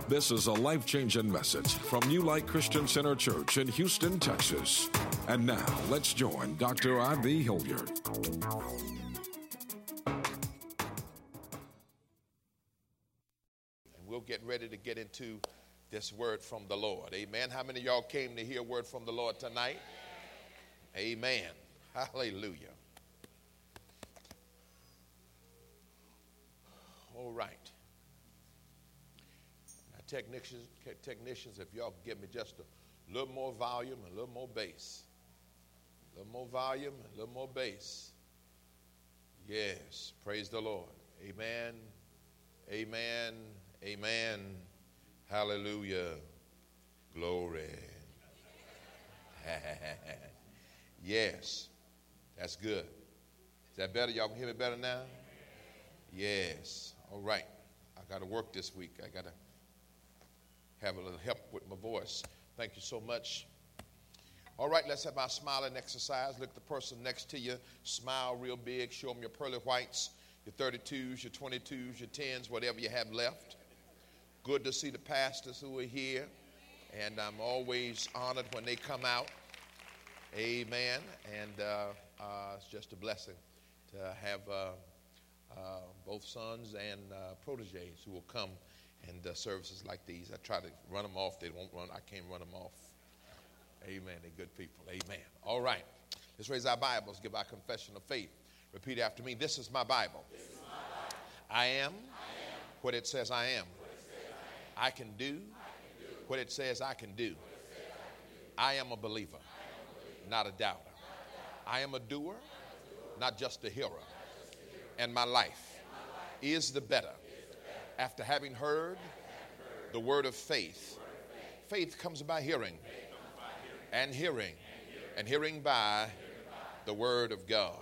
This is a life-changing message from New Light Christian Center Church in Houston, Texas. And now, let's join Dr. I.B. Hilliard. And we'll get ready to get into this word from the Lord. Amen. How many of y'all came to hear a word from the Lord tonight? Amen. Hallelujah. All right. Now, technicians, if y'all give me just a little more volume and a little more bass. A little more volume and a little more bass. Yes. Praise the Lord. Amen. Amen. Amen. Hallelujah. Glory. Yes. That's good. Is that better? Y'all can hear me better now? Yes. All right. I got to work this week. I got to have a little help with my voice. Thank you so much. All right, let's have our smiling exercise. Look at the person next to you. Smile real big. Show them your pearly whites, your 32s, your 22s, your 10s, whatever you have left. Good to see the pastors who are here. And I'm always honored when they come out. Amen. And it's just a blessing to have both sons and proteges who will come and services like these. I try to run them off. They won't run. I can't run them off. Amen. They're good people. Amen. All right. Let's raise our Bibles. Give our confession of faith. Repeat after me. This is my Bible. This is my Bible. I am what it says I am. I can do what it says I can do. I am a believer, not a doubter. I am a doer, not just a hearer. And my life is the better after having heard the word of faith. Faith comes by hearing, and hearing, and hearing by the word of God.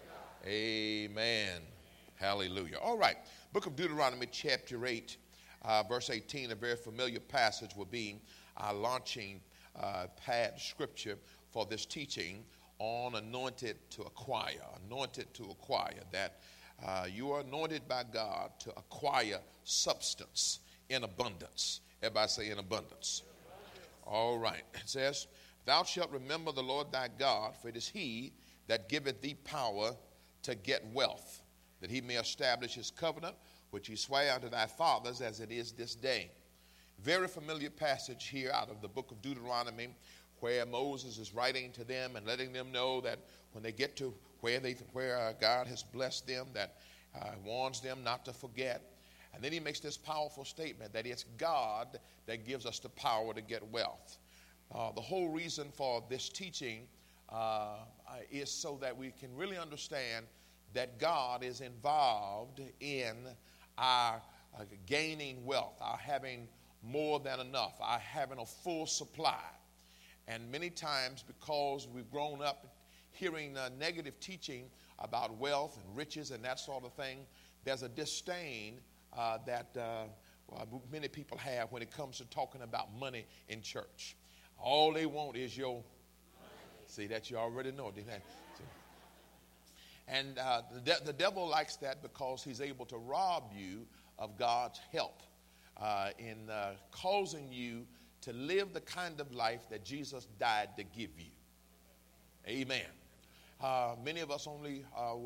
Amen. Hallelujah. All right. Book of Deuteronomy, chapter 8, verse 18, a very familiar passage will be our launching pad scripture for this teaching on anointed to acquire. Anointed to acquire. That you are anointed by God to acquire substance in abundance. Everybody say in abundance. All right. It says, thou shalt remember the Lord thy God, for it is he that giveth thee power to get wealth, that he may establish his covenant, which he sware unto thy fathers as it is this day. Very familiar passage here out of the book of Deuteronomy, where Moses is writing to them and letting them know that when they get to where God has blessed them, that warns them not to forget. And then he makes this powerful statement that it's God that gives us the power to get wealth. The whole reason for this teaching is so that we can really understand that God is involved in our gaining wealth, our having more than enough, our having a full supply. And many times, because we've grown up hearing negative teaching about wealth and riches and that sort of thing, there's a disdain that many people have when it comes to talking about money in church. All they want is your money. See, that you already know, didn't you? And the devil likes that because he's able to rob you of God's help in causing you to live the kind of life that Jesus died to give you. Amen. Many of us only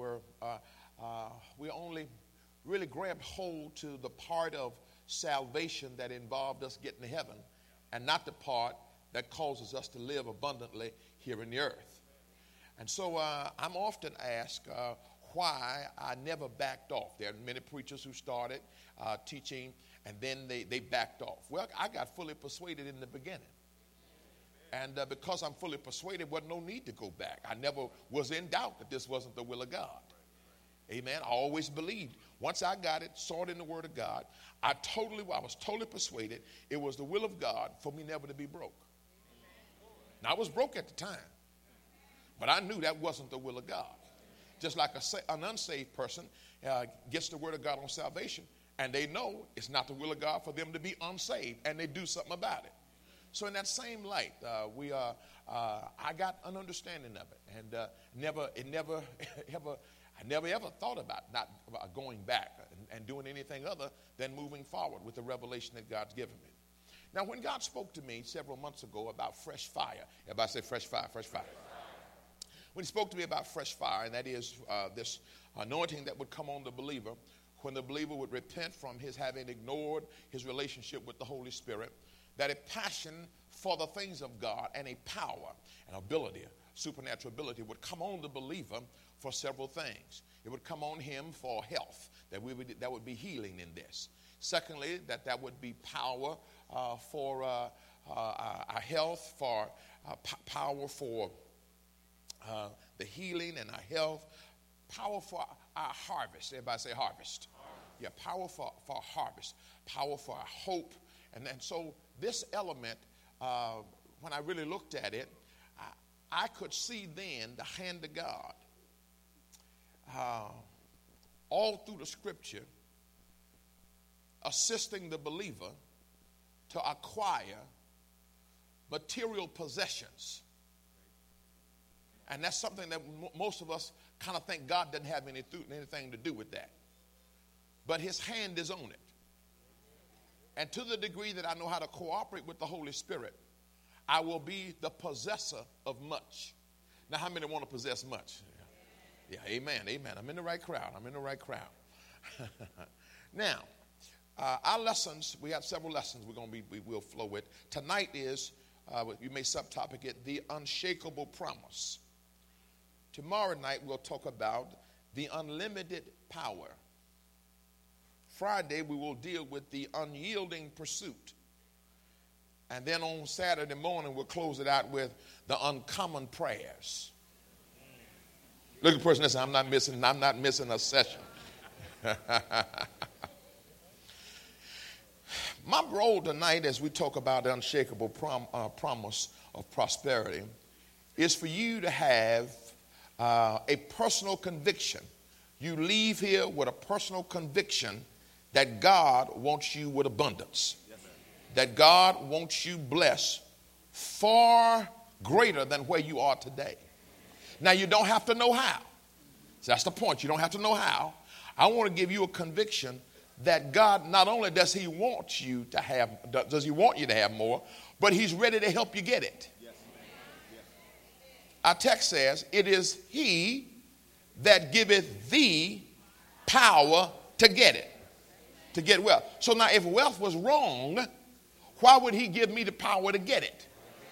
we only really grabbed hold to the part of salvation that involved us getting to heaven, and not the part that causes us to live abundantly here in the earth. And so I'm often asked why I never backed off. There are many preachers who started teaching and then they backed off. Well, I got fully persuaded in the beginning. And because I'm fully persuaded, wasn't no need to go back. I never was in doubt that this wasn't the will of God. Amen. I always believed. Once I got it, saw it in the Word of God, I was totally persuaded it was the will of God for me never to be broke. Now, I was broke at the time, but I knew that wasn't the will of God. Just like an unsaved person gets the Word of God on salvation, and they know it's not the will of God for them to be unsaved, and they do something about it. So in that same light, I got an understanding of it, and I never ever thought about not going back and doing anything other than moving forward with the revelation that God's given me. Now, when God spoke to me several months ago about fresh fire, everybody say fresh fire, fresh fire. When he spoke to me about fresh fire, and that is this anointing that would come on the believer when the believer would repent from his having ignored his relationship with the Holy Spirit, that a passion for the things of God and a power, an ability, a supernatural ability would come on the believer for several things. It would come on him for health, that would be healing in this. Secondly, that would be power for our health, for power for the healing and our health, power for our harvest. Everybody say harvest. Yeah, power for harvest, power for our hope. And so this element, when I really looked at it, I could see then the hand of God all through the scripture assisting the believer to acquire material possessions. And that's something that most of us kind of think God doesn't have anything to do with that. But his hand is on it. And to the degree that I know how to cooperate with the Holy Spirit, I will be the possessor of much. Now, how many want to possess much? Yeah, amen, amen. I'm in the right crowd. Now, our lessons, we have several lessons we'll flow with. Tonight is, you may subtopic it, the unshakable promise. Tomorrow night we'll talk about the unlimited power. Friday we will deal with the unyielding pursuit. And then on Saturday morning we'll close it out with the uncommon prayers. Look at the person and say, I'm not missing a session. My role tonight as we talk about the unshakable promise of prosperity is for you to have a personal conviction. You leave here with a personal conviction that God wants you with abundance. Yes, that God wants you blessed far greater than where you are today. Now, you don't have to know how. So that's the point. You don't have to know how. I want to give you a conviction that God, not only does he want you to have more, but he's ready to help you get it. Yes. Yes. Our text says, it is he that giveth thee power to get it, to get wealth. So now if wealth was wrong, why would he give me the power to get it?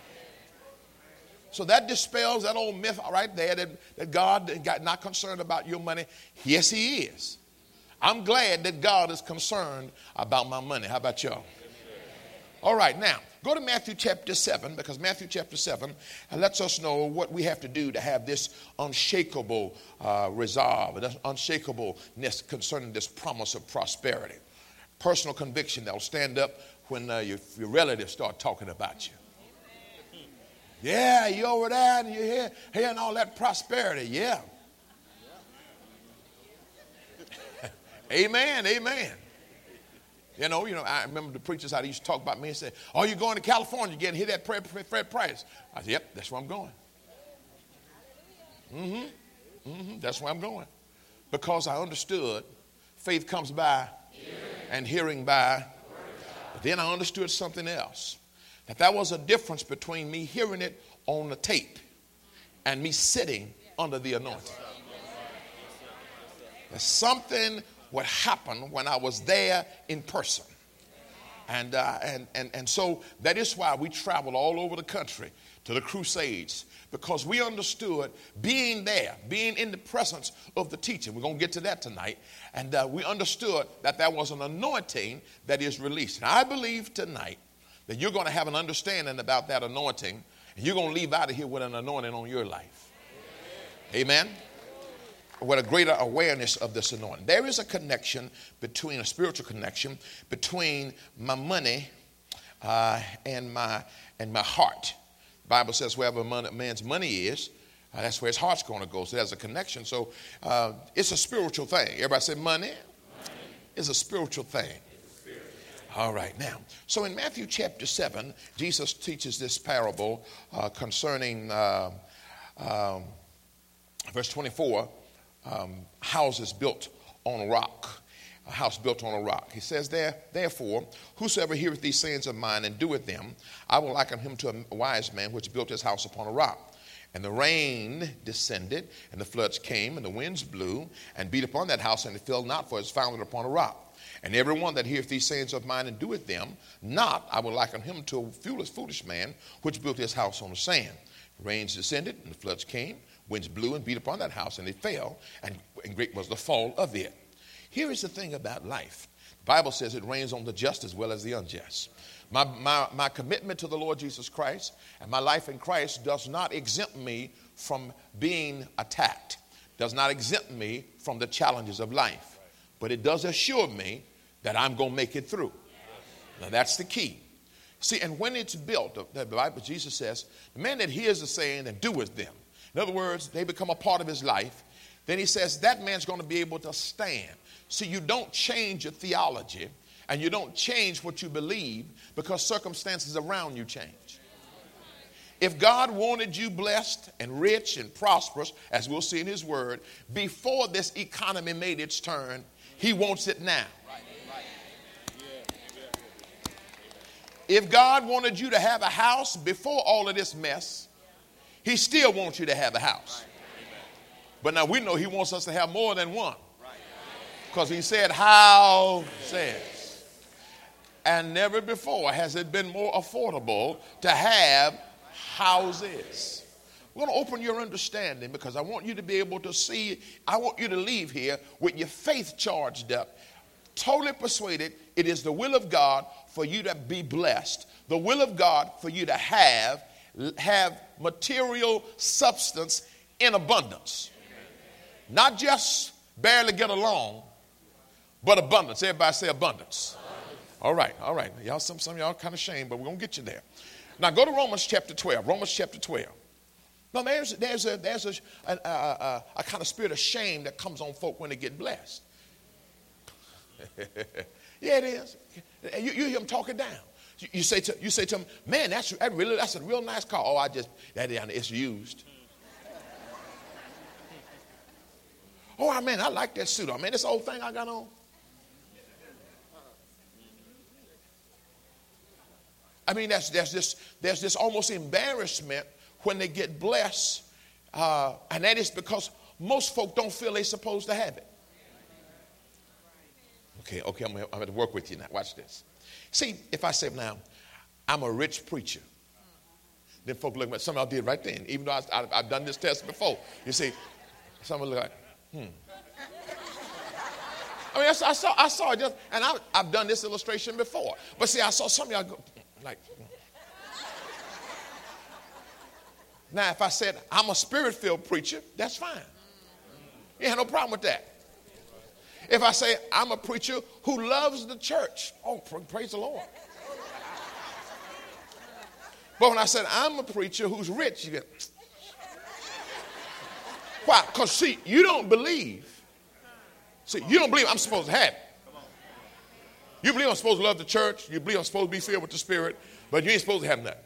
So that dispels that old myth right there that God got not concerned about your money. Yes, he is. I'm glad that God is concerned about my money. How about y'all? All right, now, go to Matthew chapter 7, because Matthew chapter 7 lets us know what we have to do to have this unshakable resolve, this unshakableness concerning this promise of prosperity. Personal conviction that will stand up when your relatives start talking about you. Yeah, you're over there and you're hearing all that prosperity. Yeah. Amen, amen. You know, I remember the preachers how they used to talk about me and say, oh, you're going to California again, hear that Fred Price. I said, yep, that's where I'm going. That's where I'm going. Because I understood faith comes by and hearing by. But then I understood something else. That was a difference between me hearing it on the tape and me sitting under the anointing. There's something what happened when I was there in person. And so that is why we traveled all over the country to the crusades, because we understood being there, being in the presence of the teaching. We're going to get to that tonight. And we understood that there was an anointing that is released. And I believe tonight that you're going to have an understanding about that anointing, and you're going to leave out of here with an anointing on your life. Amen. With a greater awareness of this anointing. There is a connection between, a spiritual connection between my money and my heart. The Bible says wherever a man's money is, that's where his heart's going to go. So there's a connection. So it's a spiritual thing. Everybody say money is a spiritual thing. All right, now, so in Matthew chapter 7, Jesus teaches this parable concerning verse 24, houses built on a rock. a house built on a rock. He says, therefore, whosoever heareth these sayings of mine and doeth them, I will liken him to a wise man which built his house upon a rock. And the rain descended, and the floods came, and the winds blew, and beat upon that house, and it fell not, for it is founded upon a rock. And every one that heareth these sayings of mine and doeth them not, I will liken him to a foolish man which built his house on the sand. The rains descended, and the floods came, winds blew and beat upon that house, and it fell, and great was the fall of it. Here is the thing about life. The Bible says it rains on the just as well as the unjust. My commitment to the Lord Jesus Christ and my life in Christ does not exempt me from being attacked, does not exempt me from the challenges of life, but it does assure me that I'm going to make it through. Now that's the key. See, and when it's built, the Bible, Jesus says, the man that hears the saying and doeth them, in other words, they become a part of his life, then he says that man's going to be able to stand. See, you don't change your theology and you don't change what you believe because circumstances around you change. If God wanted you blessed and rich and prosperous, as we'll see in his word, before this economy made its turn, he wants it now. If God wanted you to have a house before all of this mess, he still wants you to have a house. But now we know he wants us to have more than one. Because he said, houses. And never before has it been more affordable to have houses. We're going to open your understanding because I want you to be able to see, I want you to leave here with your faith charged up, totally persuaded it is the will of God for you to be blessed, the will of God for you to have material substance in abundance. Not just barely get along, but abundance. Everybody say abundance. All right. Y'all, some of y'all kind of ashamed, but we're going to get you there. Now go to Romans chapter 12. Romans chapter 12. Now there's a kind of spirit of shame that comes on folk when they get blessed. Yeah, it is. You hear them talking down. You say to them, man, that's a real nice car. Oh, it's used. Oh, man, I like that suit. Oh, man, this old thing I got on. I mean, there's this almost embarrassment when they get blessed, and that is because most folk don't feel they're supposed to have it. Okay, I'm going to work with you now. Watch this. See, if I say now, I'm a rich preacher, then folk look at me. Some of y'all did right then, even though I've done this test before. You see, some of them look like, I mean, I saw it just, and I've done this illustration before. But see, I saw some of y'all go like. Now, if I said I'm a spirit-filled preacher, that's fine. You have no problem with that. If I say I'm a preacher who loves the church, oh, praise the Lord. But when I said I'm a preacher who's rich, you get. Why? Because, see, you don't believe. See, you don't believe I'm supposed to have it. You believe I'm supposed to love the church. You believe I'm supposed to be filled with the Spirit. But you ain't supposed to have nothing.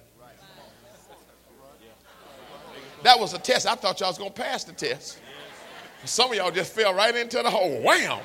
That was a test. I thought y'all was going to pass the test. Some of y'all just fell right into the hole. Wham!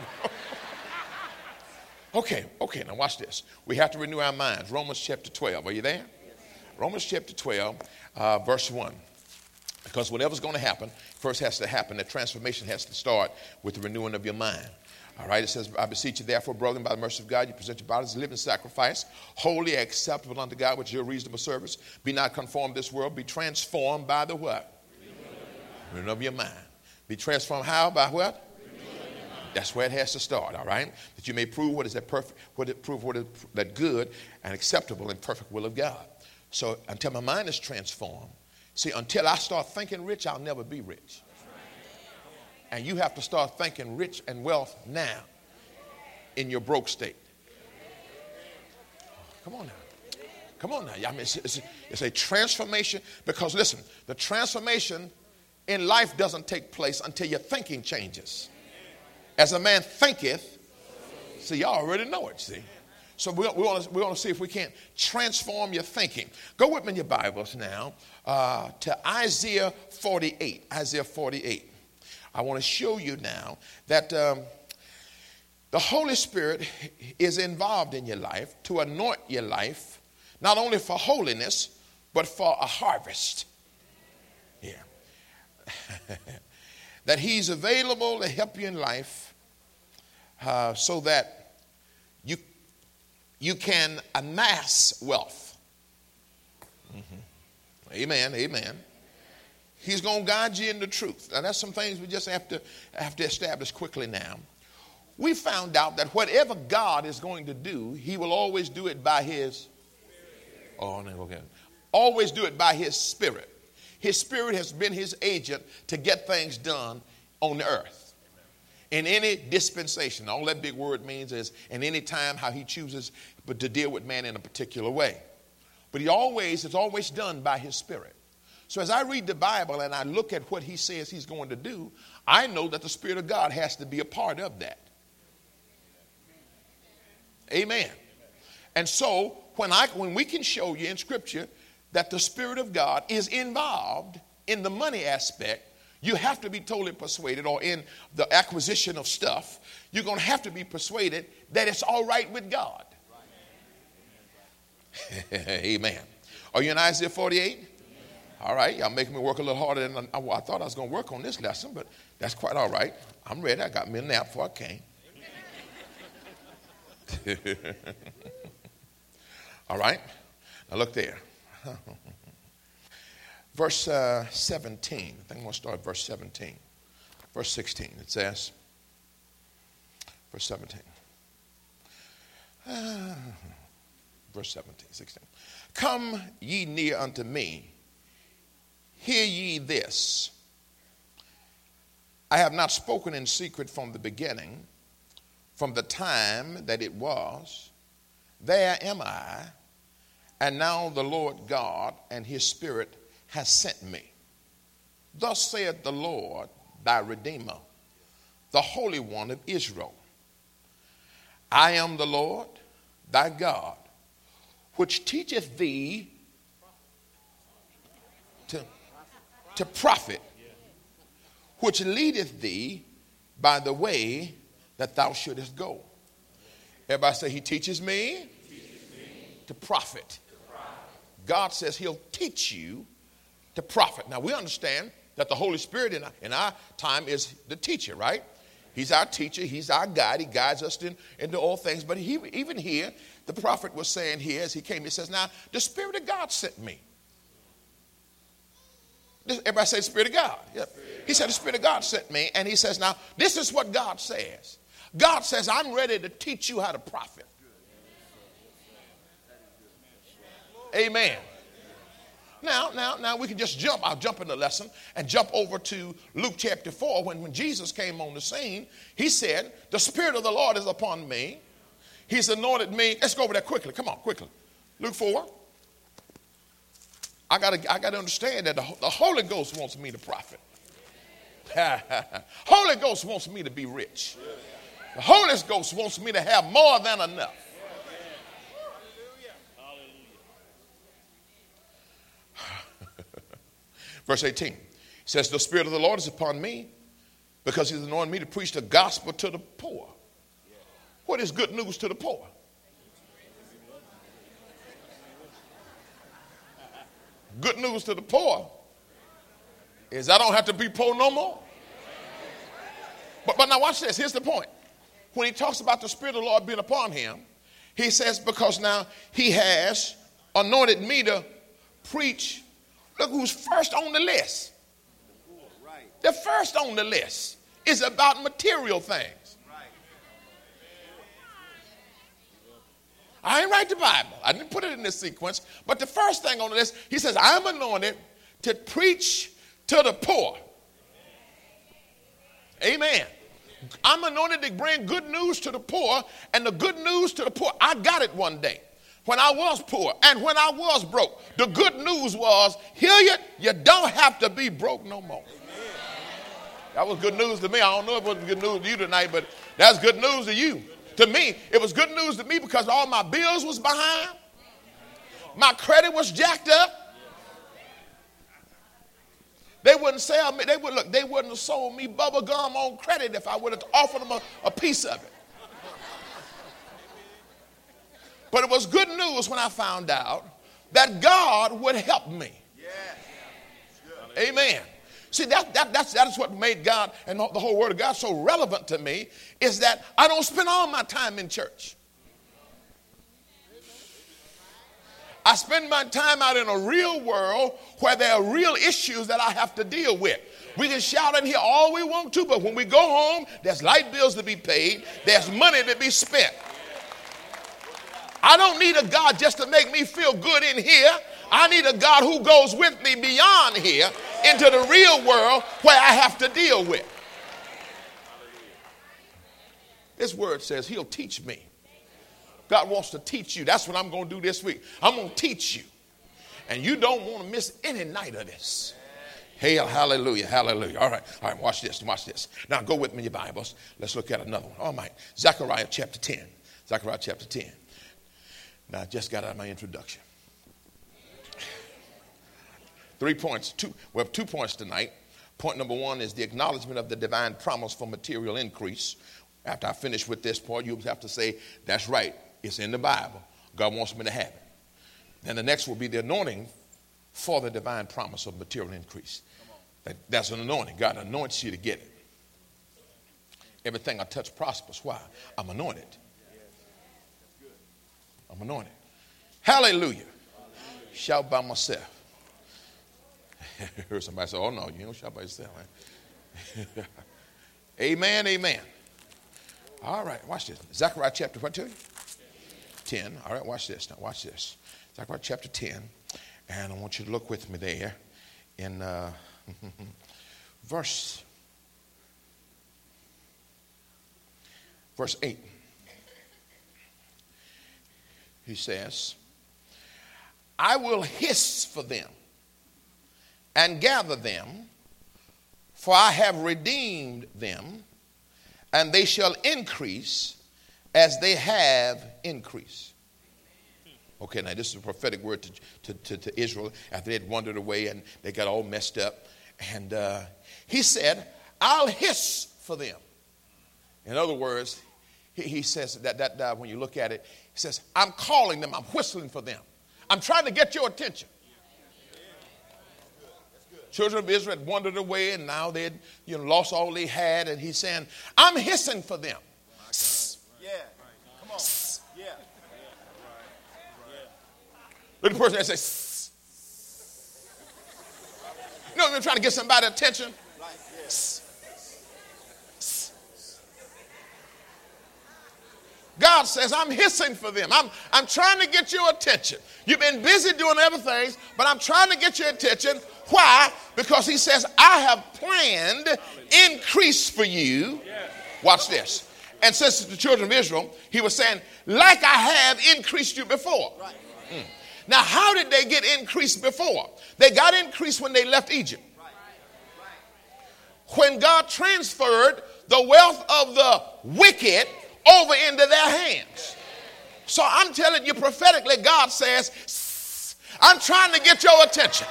Okay, now watch this. We have to renew our minds. Romans chapter 12. Are you there? Romans chapter 12, verse 1. Because whatever's going to happen, first has to happen. The transformation has to start with the renewing of your mind. All right, it says, I beseech you therefore, brethren, by the mercy of God, you present your bodies as a living sacrifice, wholly acceptable unto God, which is your reasonable service. Be not conformed to this world, be transformed by the what? Renewing of your mind. Be transformed how? By what? That's where it has to start, all right? That you may prove what is that that good and acceptable and perfect will of God. So until my mind is transformed, see, until I start thinking rich, I'll never be rich. And you have to start thinking rich and wealth now in your broke state. Come on now. I mean, it's a transformation because, listen, the transformation in life doesn't take place until your thinking changes. As a man thinketh, see, y'all already know it, see. So we want to see if we can't transform your thinking. Go with me in your Bibles now to Isaiah 48. Isaiah 48. I want to show you now that The Holy Spirit is involved in your life to anoint your life, not only for holiness, but for a harvest. Yeah. That he's available to help you in life so that you can amass wealth. Mm-hmm. Amen, amen. He's going to guide you in the truth. Now, that's some things we just have to establish quickly now. We found out that whatever God is going to do, he will always do it by his, always do it by his Spirit. His Spirit has been his agent to get things done on the earth. In any dispensation, all that big word means is in any time how he chooses but to deal with man in a particular way. But it's always done by his Spirit. So as I read the Bible and I look at what he says he's going to do, I know that the Spirit of God has to be a part of that. Amen. And so when we can show you in Scripture that the Spirit of God is involved in the money aspect, you have to be totally persuaded, or in the acquisition of stuff, you're going to have to be persuaded that it's all right with God. Amen. Are you in Isaiah 48? All right, y'all making me work a little harder than I thought I was going to work on this lesson, but that's quite all right. I'm ready. I got me a nap before I came. All right, now look there. Verse 17. I think I'm going to start at verse 17. Verse 16, it says, verse 17. Verse 17, 16. Come ye near unto me, hear ye this. I have not spoken in secret from the beginning, from the time that it was. There am I, and now the Lord God and his Spirit has sent me. Thus saith the Lord, thy Redeemer, the Holy One of Israel. I am the Lord, thy God, which teacheth thee to profit, which leadeth thee by the way that thou shouldest go. Everybody say, he teaches me to profit. God says he'll teach you to profit. Now, we understand that the Holy Spirit in our time is the teacher, right? He's our teacher. He's our guide. He guides us into all things. But even here, the prophet was saying here as he came, he says, now, the Spirit of God sent me. Everybody say the Spirit of God. Yep. He said the Spirit of God sent me. And he says, now, this is what God says. God says, I'm ready to teach you how to profit. Amen. Now we can just jump. I'll jump in the lesson and jump over to Luke chapter 4. When Jesus came on the scene, he said, the Spirit of the Lord is upon me. He's anointed me. Let's go over there quickly. Come on, quickly. Luke 4. I gotta understand that the Holy Ghost wants me to profit. Holy Ghost wants me to be rich. The Holy Ghost wants me to have more than enough. Verse 18 says, the Spirit of the Lord is upon me because he's anointed me to preach the gospel to the poor. What is good news to the poor? Good news to the poor is I don't have to be poor no more. But now watch this. Here's the point. When he talks about the Spirit of the Lord being upon him, he says, because now he has anointed me to preach. Look who's first on the list. The first on the list is about material things. I ain't write the Bible. I didn't put it in this sequence. But the first thing on the list, he says, I'm anointed to preach to the poor. Amen. I'm anointed to bring good news to the poor. And the good news to the poor, I got it one day when I was poor and when I was broke. The good news was, you don't have to be broke no more. That was good news to me. I don't know if it was good news to you tonight, but that's good news to you. To me, it was good news to me because all my bills was behind. My credit was jacked up. They wouldn't sell me. They wouldn't have sold me bubble gum on credit if I would have offered them a piece of it. But it was good news when I found out that God would help me. Amen. See, that's what made God and the whole Word of God so relevant to me, is that I don't spend all my time in church. I spend my time out in a real world where there are real issues that I have to deal with. We can shout in here all we want to, but when we go home, there's light bills to be paid. There's money to be spent. I don't need a God just to make me feel good in here. I need a God who goes with me beyond here into the real world where I have to deal with. This word says he'll teach me. God wants to teach you. That's what I'm going to do this week. I'm going to teach you. And you don't want to miss any night of this. Hey, hallelujah, hallelujah. All right, watch this, watch this. Now go with me in your Bibles. Let's look at another one. All right, Zechariah chapter 10. Zechariah chapter 10. Now I just got out of my introduction. 3 points. We have 2 points tonight. Point number 1 is the acknowledgement of the divine promise for material increase. After I finish with this point, you'll have to say, that's right. It's in the Bible. God wants me to have it. Then the next will be the anointing for the divine promise of material increase. That's an anointing. God anoints you to get it. Everything I touch prospers. Why? I'm anointed. I'm anointed. Hallelujah. Shout by myself. I heard somebody say, oh no, you don't shout by yourself. Right? Amen, amen. All right, watch this. Zechariah chapter, what to you? 10. All right, watch this. Now watch this. Zechariah chapter 10. And I want you to look with me there in verse 8. He says, I will hiss for them and gather them, for I have redeemed them, and they shall increase as they have increased. Okay, now this is a prophetic word to Israel after they had wandered away and they got all messed up. And he said, I'll hiss for them. In other words, he says that when you look at it, he says, I'm calling them, I'm whistling for them. I'm trying to get your attention. Children of Israel had wandered away and now they had lost all they had. And he's saying, I'm hissing for them. Yeah. Come on. Yeah. Look at the person that says, you're trying to get somebody's attention. God says, I'm hissing for them. I'm trying to get your attention. You've been busy doing other things, but I'm trying to get your attention. Why? Because he says, I have planned increase for you. Watch this. And since the children of Israel, he was saying, like I have increased you before. Now, how did they get increased before? They got increased when they left Egypt. When God transferred the wealth of the wicked over into their hands. So I'm telling you prophetically, God says, I'm trying to get your attention.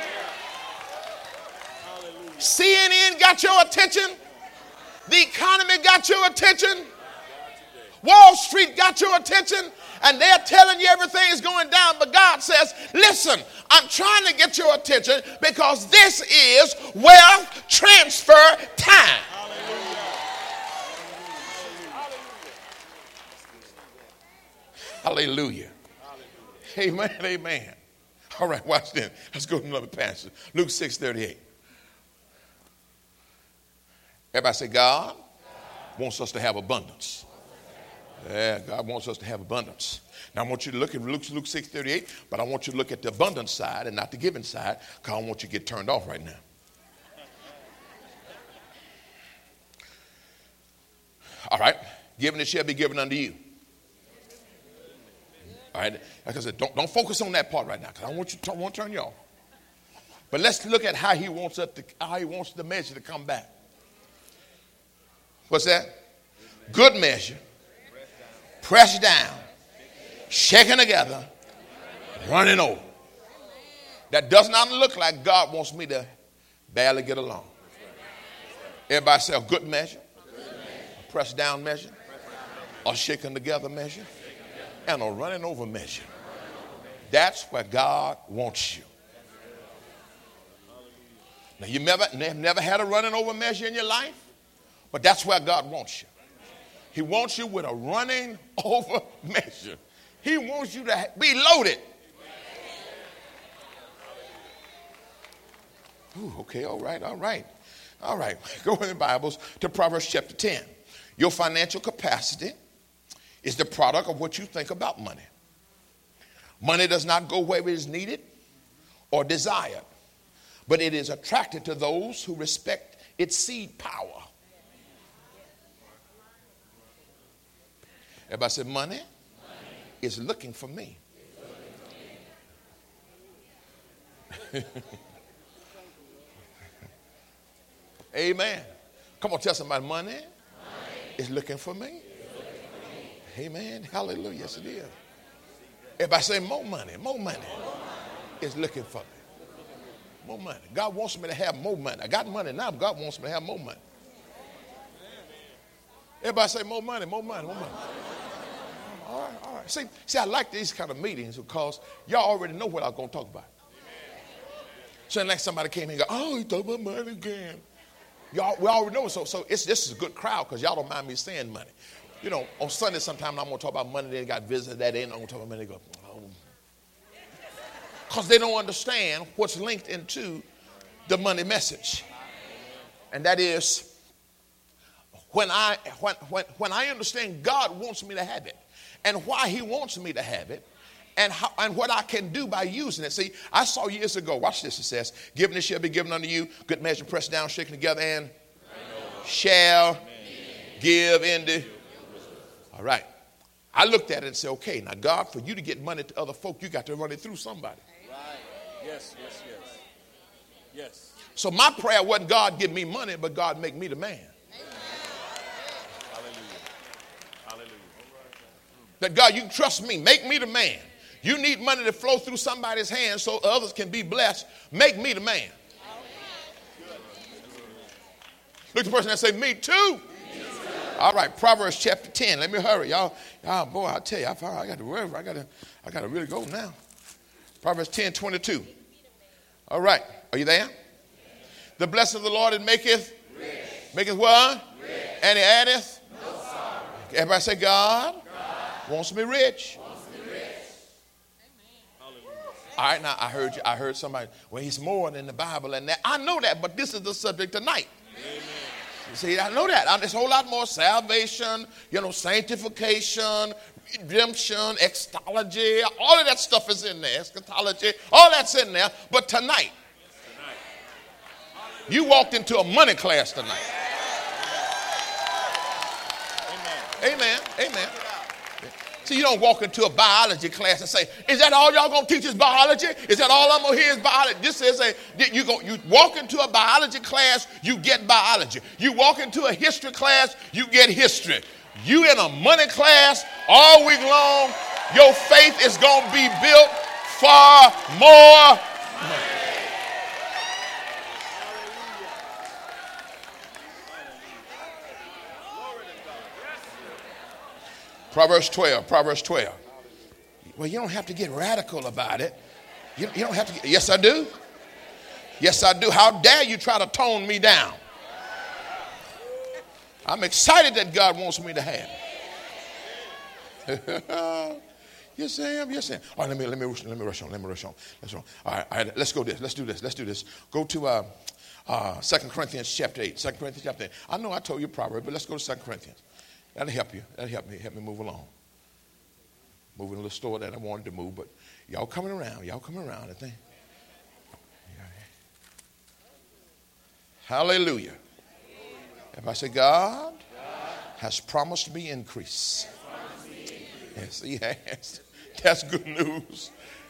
CNN got your attention. The economy got your attention. Wall Street got your attention. And they're telling you everything is going down. But God says, listen, I'm trying to get your attention because this is wealth transfer time. Hallelujah. Amen, amen. All right, watch this. Let's go to another passage. Luke 6:38. Everybody say, God wants us to have abundance. Yeah, God wants us to have abundance. Now I want you to look at Luke 6:38, but I want you to look at the abundance side and not the giving side, because I don't want you to get turned off right now. All right, giving it shall be given unto you. All right, like I said, don't focus on that part right now, because I want to turn you off. But let's look at how he wants the measure to come back. What's that? Good measure, pressed down, shaken together, running over. That does not look like God wants me to barely get along. Everybody say a good measure, a pressed down measure, a shaken together measure, and a running over measure. That's where God wants you. Now, you never had a running over measure in your life, but that's where God wants you. He wants you with a running over measure. He wants you to be loaded. Ooh, okay, all right. Go in the Bibles to Proverbs chapter 10. Your financial capacity is the product of what you think about money. Money does not go where it is needed or desired, but it is attracted to those who respect its seed power. Everybody said money is looking for me. Amen. Come on, tell somebody money is looking for me. Amen. Hallelujah. Yes, it is. Everybody say more money. More money is looking for me. More money. God wants me to have more money. I got money now, but God wants me to have more money. Everybody say more money, more money, more money. All right. See, I like these kind of meetings because y'all already know what I'm going to talk about. So like somebody came in and go, oh, he talking about money again. Y'all, we already know it. So this is a good crowd because y'all don't mind me saying money. You know, on Sunday sometime I'm going to talk about money. They got visitors that day and I'm going to talk about money. They go, oh. Because they don't understand what's linked into the money message. And that is when I understand God wants me to have it and why he wants me to have it and what I can do by using it. See, I saw years ago, watch this, it says, given it shall be given unto you, good measure, pressed down, shaken together, and shall give into. All right. I looked at it and said, okay, now God, for you to get money to other folk, you got to run it through somebody. Right. Yes. So my prayer wasn't God give me money, but God make me the man. Hallelujah. That God, you trust me, make me the man. You need money to flow through somebody's hands so others can be blessed. Make me the man. Look at the person and say, me too. All right, Proverbs chapter 10. Let me hurry, y'all. Boy, I tell you, I got to worry. I got to really go now. Proverbs 10:22. All right, are you there? The blessing of the Lord, it maketh rich. Maketh what? Rich. And he addeth no sorrow. Everybody say, God wants me rich. All right, now I heard somebody, well, he's more than the Bible and that. I know that, but this is the subject tonight. Amen. You see, I know that. There's a whole lot more salvation, sanctification, redemption, eschatology, all of that stuff is in there. Eschatology, all that's in there. But tonight, you walked into a money class tonight. Amen. See, you don't walk into a biology class and say, is that all y'all going to teach is biology? Is that all I'm going to hear is biology? This is you walk into a biology class, you get biology. You walk into a history class, you get history. You in a money class all week long, your faith is going to be built far more. Proverbs 12. Well, you don't have to get radical about it. You don't have to. Yes, I do. How dare you try to tone me down? I'm excited that God wants me to have it. Yes, I am. All right, let me rush on. All right, let's go this. Let's do this. Go to 2 Corinthians chapter 8. 2 Corinthians chapter 8. I know I told you Proverbs, but let's go to 2 Corinthians. That'll help you. Help me move along. Moving a little store that I wanted to move, but y'all coming around, I think. Hallelujah. Everybody say, God has promised me increase. Yes, he has. That's good news.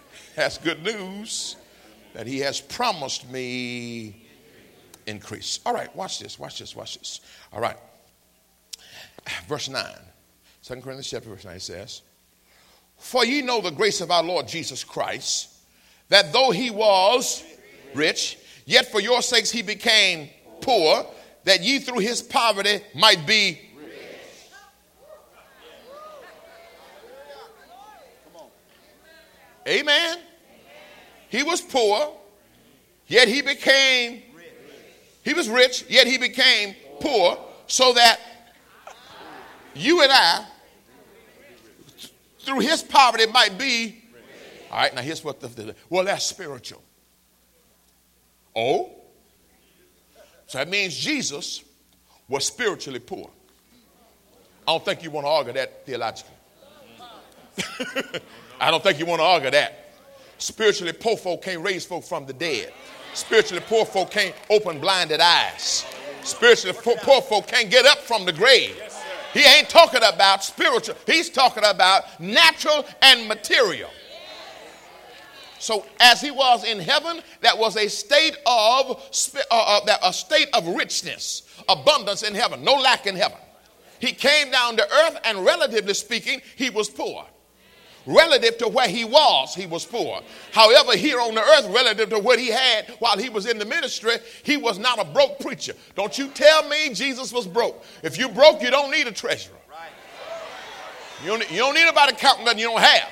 That he has promised me increase. All right, watch this. All right. Verse 9, 2 Corinthians chapter verse 9 says, for ye know the grace of our Lord Jesus Christ, that though he was rich, yet for your sakes he became poor, that ye through his poverty might be rich. Amen. He was poor, yet he became, he was rich, yet he became poor, so that you and I, through his poverty, might be. All right, now here's what well, that's spiritual. Oh, so that means Jesus was spiritually poor. I don't think you want to argue that theologically. I don't think you want to argue that. Spiritually poor folk can't raise folk from the dead. Spiritually poor folk can't open blinded eyes. Spiritually poor folk can't get up from the grave. He ain't talking about spiritual. He's talking about natural and material. So as he was in heaven, that was a state of richness, abundance in heaven, no lack in heaven. He came down to earth, and relatively speaking, he was poor. Relative to where he was poor. However, here on the earth, relative to what he had while he was in the ministry, he was not a broke preacher. Don't you tell me Jesus was broke. If you're broke, you don't need a treasurer. You don't need anybody counting nothing you don't have.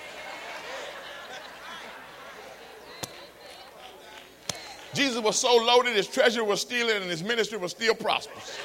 Jesus was so loaded, his treasure was stealing, and his ministry was still prosperous.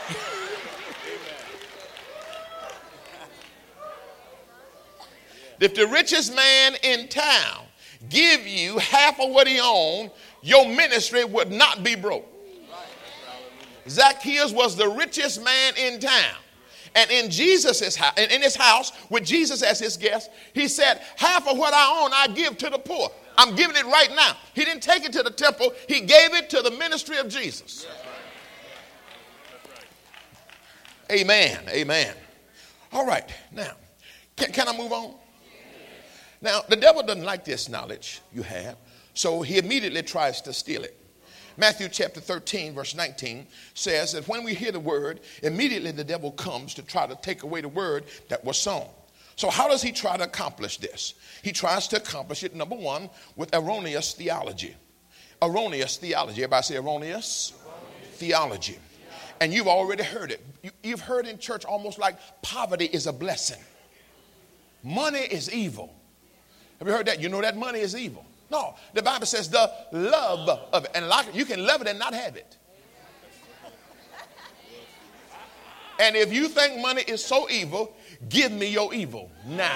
If the richest man in town give you half of what he owned, your ministry would not be broke. Zacchaeus was the richest man in town. And in Jesus' house, in his house, with Jesus as his guest, he said, half of what I own, I give to the poor. I'm giving it right now. He didn't take it to the temple. He gave it to the ministry of Jesus. Amen. Amen. All right. Now, can I move on? Now, the devil doesn't like this knowledge you have, so he immediately tries to steal it. Matthew chapter 13, verse 19 says that when we hear the word, immediately the devil comes to try to take away the word that was sown. So how does he try to accomplish this? He tries to accomplish it, number one, with erroneous theology. Erroneous theology. Everybody say erroneous theology. And you've already heard it. You've heard in church almost like poverty is a blessing. Money is evil. Have you heard that? You know that money is evil. No, the Bible says the love of it. And you can love it and not have it. And if you think money is so evil, give me your evil now.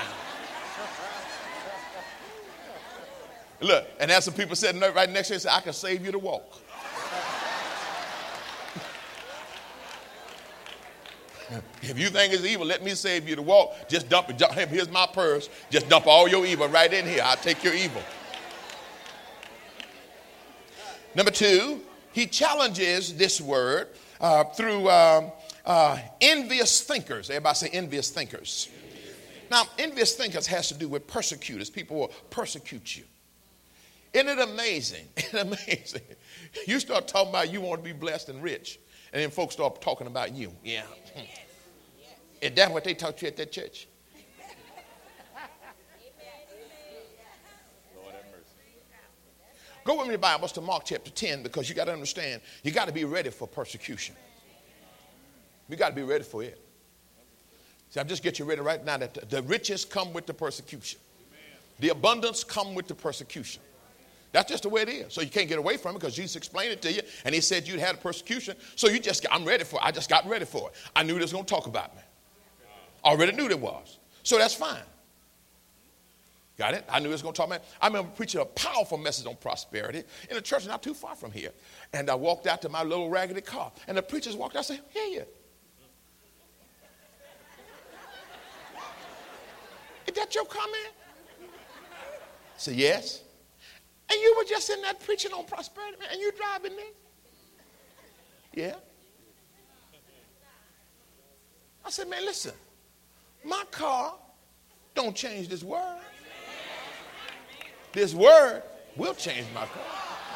Look, and that's some people sitting right next to you and say, I can save you to walk. If you think it's evil, let me save you to walk. Just dump it. Here's my purse. Just dump all your evil right in here. I'll take your evil. Number two, he challenges this word through envious thinkers. Everybody say envious thinkers. Now, envious thinkers has to do with persecutors. People will persecute you. Isn't it amazing? Isn't it amazing? You start talking about you want to be blessed and rich, and then folks start talking about you. Yeah. Is that what they taught you at that church? Go with me to Bibles to Mark chapter 10, because you got to understand, you got to be ready for persecution. You got to be ready for it. See, I'll just get you ready right now that the riches come with the persecution. The abundance come with the persecution. That's just the way it is. So you can't get away from it, because Jesus explained it to you, and he said you'd had a persecution. So I'm ready for it. I just got ready for it. I knew they was going to talk about me. Already knew there was. So that's fine. Got it? I knew it was going to talk about it. I remember preaching a powerful message on prosperity in a church not too far from here. And I walked out to my little raggedy car, and the preachers walked out and said, "Hey, is that your comment?" I said, "Yes." "And you were just in that preaching on prosperity, man, and you driving this?" "Yeah." I said, "Man, listen, my car don't change this word. This word will change my car."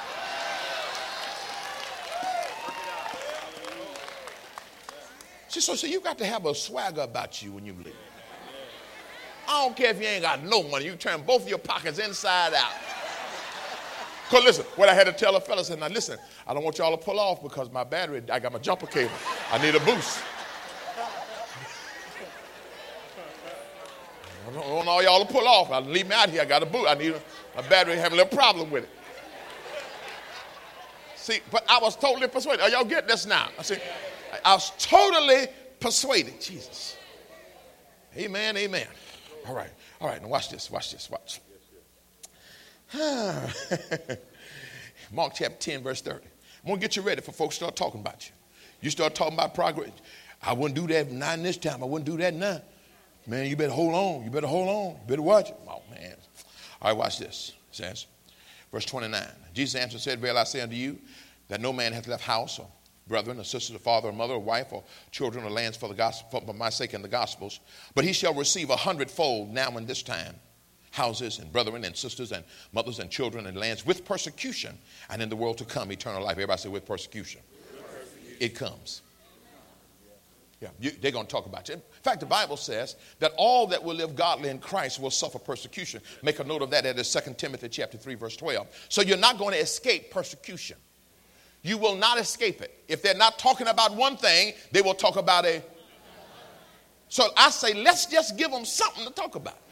So you got to have a swagger about you when you leave. I don't care if you ain't got no money. You turn both of your pockets inside out. Because listen, what I had to tell a fella, said, "Now listen, I don't want y'all to pull off because my battery, I got my jumper cable. I need a boost." I don't want all y'all to pull off. I'll leave me out here. I got a boot. I need a battery. Having a little problem with it. See, but I was totally persuaded. Are y'all getting this now? I was totally persuaded. Jesus. Amen, amen. All right. Now watch this. Watch. Mark chapter 10, verse 30. I'm going to get you ready for folks start talking about you. You start talking about progress. I wouldn't do that not in this time. I wouldn't do that now. Man, you better hold on. You better watch it. Oh, man. All right, watch this. It says, verse 29. Jesus answered, said, verily I say unto you, that no man hath left house or brethren or sisters or father or mother or wife or children or lands for the gospel, for my sake in the gospels, but he shall receive 100-fold now in this time, houses and brethren and sisters and mothers and children and lands with persecution, and in the world to come eternal life. Everybody say with persecution. It comes. Yeah, they're going to talk about you. In fact, the Bible says that all that will live godly in Christ will suffer persecution. Make a note of that. That is 2 Timothy chapter 3, verse 12. So you're not going to escape persecution. You will not escape it. If they're not talking about one thing, they will talk about a. So I say, let's just give them something to talk about.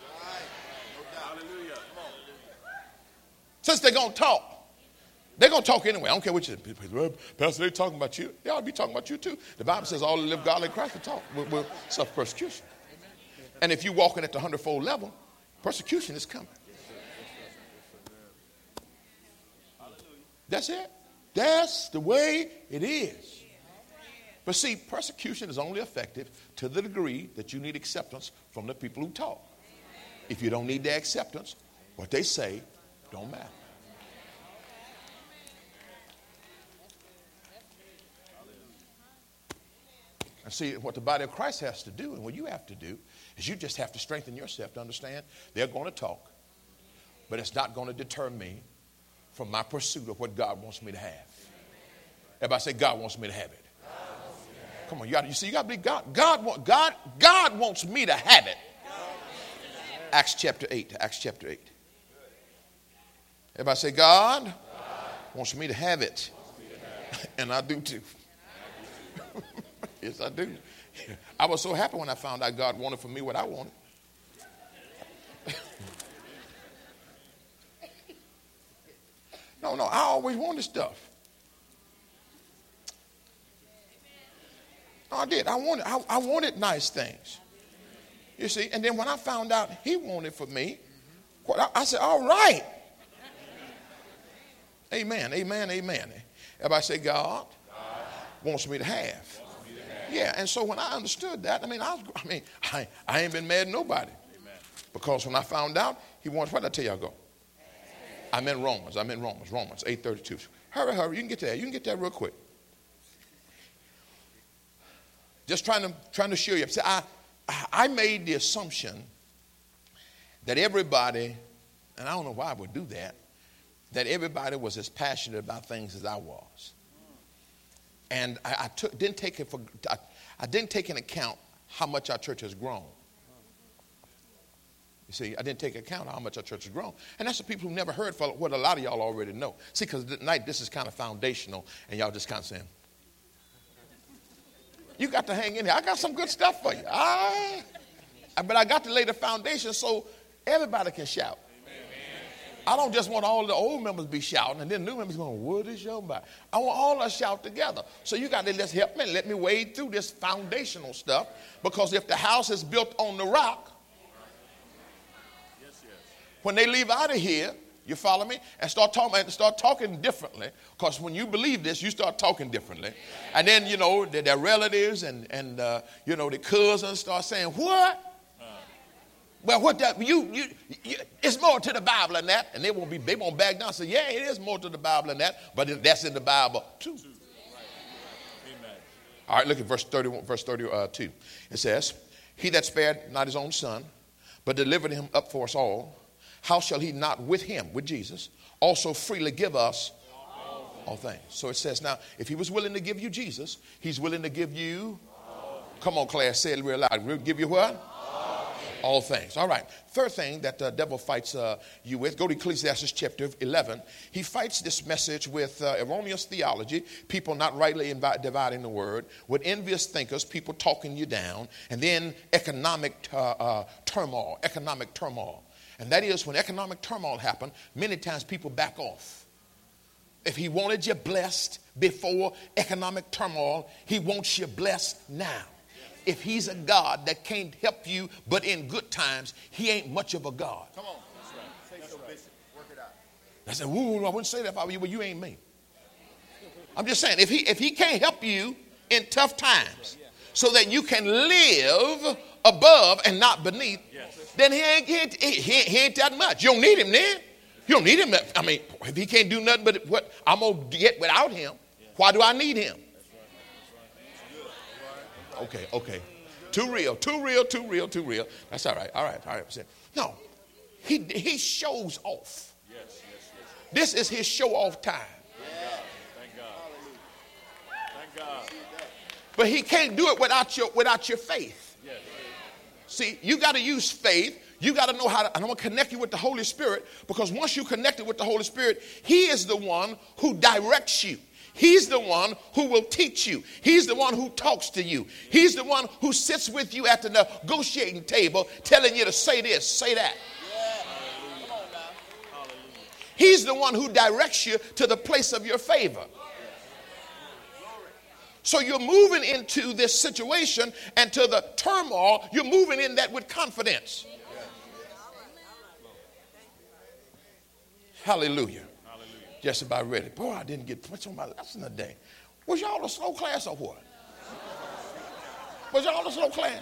Since they're going to talk. They're going to talk anyway. I don't care what you say. Pastor, they're talking about you. They ought to be talking about you too. The Bible says all that live godly in Christ will talk. Will suffer persecution. And if you're walking at the 100-fold level, persecution is coming. That's it. That's the way it is. But see, persecution is only effective to the degree that you need acceptance from the people who talk. If you don't need their acceptance, what they say don't matter. And see, what the body of Christ has to do and what you have to do is you just have to strengthen yourself to understand they're going to talk, but it's not going to deter me from my pursuit of what God wants me to have. Everybody say, God wants me to have it. Come on, you got to believe God. God wants me to have it. Acts chapter 8. Everybody say, God wants me to have it. And I do too. Yes, I do. I was so happy when I found out God wanted for me what I wanted. No, I always wanted stuff. No, I did. I wanted nice things. You see, and then when I found out he wanted for me, I said, all right. Amen. Everybody say, God wants me to have. Yeah, and so when I understood that, I ain't been mad at nobody. Because when I found out, he wants, what did I tell you I'll go? I'm in Romans, Romans 8:32. Hurry, you can get that. You can get that real quick. Just trying to show you. See, I made the assumption that everybody, and I don't know why I would do that everybody was as passionate about things as I was. And I didn't take into account how much our church has grown. You see, I didn't take account of how much our church has grown. And that's the people who never heard for what a lot of y'all already know. See, because tonight this is kind of foundational, and y'all just kind of saying, you got to hang in here. I got some good stuff for you. But I got to lay the foundation so everybody can shout. I don't just want all the old members to be shouting and then new members going, what is your about? I want all of us shout together. So you got to let's help me. Let me wade through this foundational stuff, because if the house is built on the rock, when they leave out of here, you follow me, and start talking differently, because when you believe this, you start talking differently. And then, their relatives and their cousins start saying, what? Well, what that it's more to the Bible than that, and they won't back down and say, yeah, it is more to the Bible than that, but that's in the Bible too. Amen. All right, look at verse 32. It says, he that spared not his own son, but delivered him up for us all, how shall he not with him, with Jesus, also freely give us all things? So it says now, if he was willing to give you Jesus, he's willing to give you, come on class, say it real loud, we'll give you what? All things. All right. Third thing that the devil fights you with, go to Ecclesiastes chapter 11. He fights this message with erroneous theology, people not rightly dividing the word, with envious thinkers, people talking you down, and then economic turmoil. And that is when economic turmoil happens, many times people back off. If he wanted you blessed before economic turmoil, he wants you blessed now. If he's a God that can't help you but in good times, he ain't much of a God. Come on. That's right. Say so, Bishop. Work it out. I said, I wouldn't say that if I were you, but you ain't me. I'm just saying, if he can't help you in tough times so that you can live above and not beneath, then he ain't that much. You don't need him then. You don't need him. I mean, if he can't do nothing but what I'm going to get without him, why do I need him? Okay. Too real. That's all right. No, he shows off. This is his show off time. Thank God. But he can't do it without your faith. See, you got to use faith. You got to know how to, and I'm going to connect you with the Holy Spirit, because once you're connected with the Holy Spirit, he is the one who directs you. He's the one who will teach you. He's the one who talks to you. He's the one who sits with you at the negotiating table telling you to say this, say that. He's the one who directs you to the place of your favor. So you're moving into this situation and to the turmoil, you're moving in that with confidence. Hallelujah. Just about ready. Boy, I didn't get much on my lesson today. Was y'all a slow class or what? Was y'all a slow class?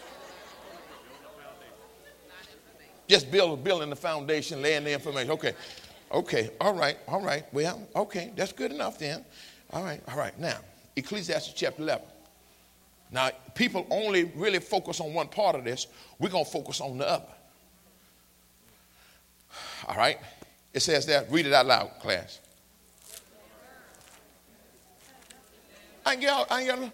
Just building the foundation, laying the information. Okay. All right. Well, okay. That's good enough then. All right. Now, Ecclesiastes chapter 11. Now, people only really focus on one part of this. We're going to focus on the other. All right. It says that. Read it out loud, class. I ain't got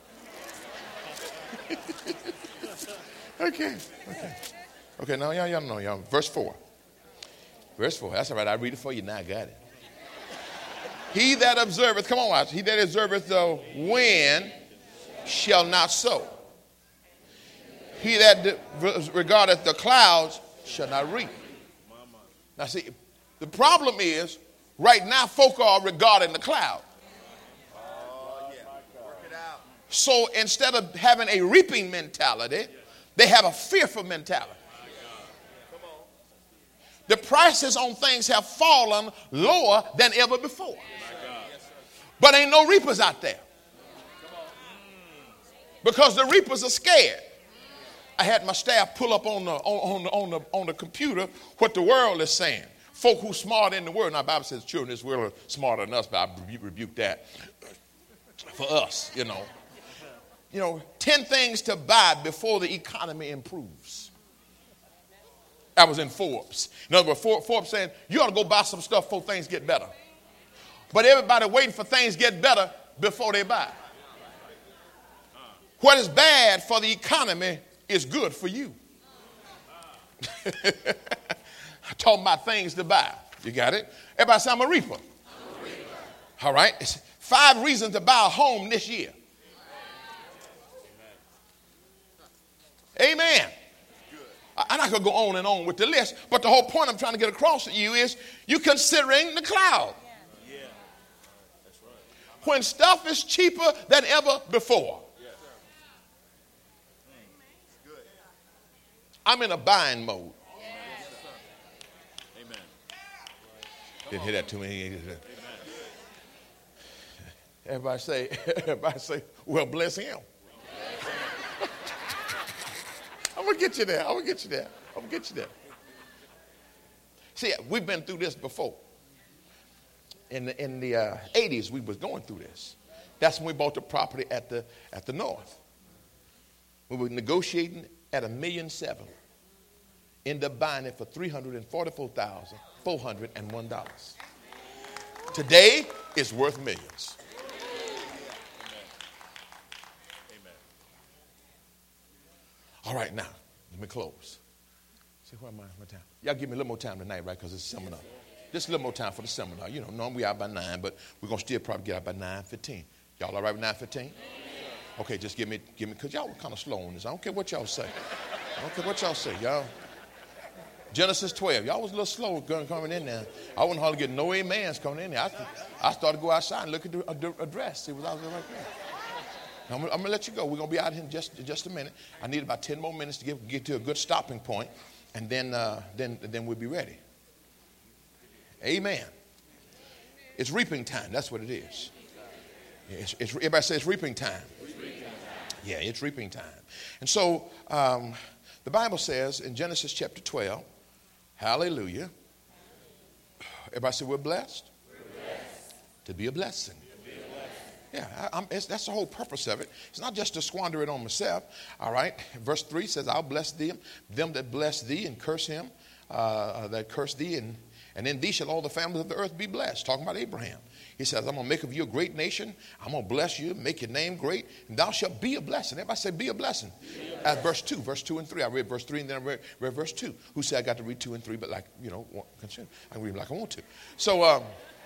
Okay, now y'all know, y'all. Verse 4. That's all right. I read it for you. Now I got it. He that observeth, come on, watch. He that observeth the wind shall not sow. He that regardeth the clouds shall not reap. Now see, the problem is, right now, folk are regarding the cloud. So instead of having a reaping mentality, they have a fearful mentality. The prices on things have fallen lower than ever before. But ain't no reapers out there. Because the reapers are scared. I had my staff pull up on the computer what the world is saying. Folk who smart in the world. Now, the Bible says children in this world are smarter than us, but I rebuke that for us, 10 things to buy before the economy improves. That was in Forbes. In other words, Forbes saying, you ought to go buy some stuff before things get better. But everybody waiting for things get better before they buy. What is bad for the economy is good for you. I'm talking about things to buy. You got it? Everybody say, I'm a reaper. All right. It's 5 reasons to buy a home this year. Amen. And I could go on and on with the list, but the whole point I'm trying to get across to you is you're considering the cloud. When stuff is cheaper than ever before. I'm in a buying mode. Amen. Didn't hear that too many. Everybody say, well, bless him. I'm going to get you there. See, we've been through this before. In the 80s, we was going through this. That's when we bought the property at the north. We were negotiating at $1.7 million. Ended up buying it for $344,401. Today, it's worth millions. All right, now, Let me close. See, where am I? What time? Y'all give me a little more time tonight, right? Because it's a seminar. Just a little more time for the seminar. You know, normally we out by 9, but we're going to still probably get out by 9:15. Y'all all right with 9:15? Okay, just give me, because y'all were kind of slow on this. I don't care what y'all say. Y'all. Genesis 12. Y'all was a little slow coming in there. I wasn't hardly getting no amens coming in there. I started to go outside and look at the address, see what I was doing right there. I'm going to let you go. We're going to be out here in just a minute. I need about 10 more minutes to get to a good stopping point, and then we'll be ready. Amen. It's reaping time. That's what it is. Everybody say it's reaping time. Yeah, it's reaping time. And so the Bible says in Genesis chapter 12, hallelujah. Everybody say we're blessed. To be a blessing. Yeah, that's the whole purpose of it. It's not just to squander it on myself. All right. Verse 3 says, I'll bless them that bless thee, and curse him that curse thee, and in thee shall all the families of the earth be blessed. Talking about Abraham. He says, I'm going to make of you a great nation. I'm going to bless you, make your name great, and thou shalt be a blessing. Everybody say, be a blessing. As verse 2 and 3. I read verse 3 and then I read verse 2. Who said I got to read 2 and 3, but I can read them like I want to. So,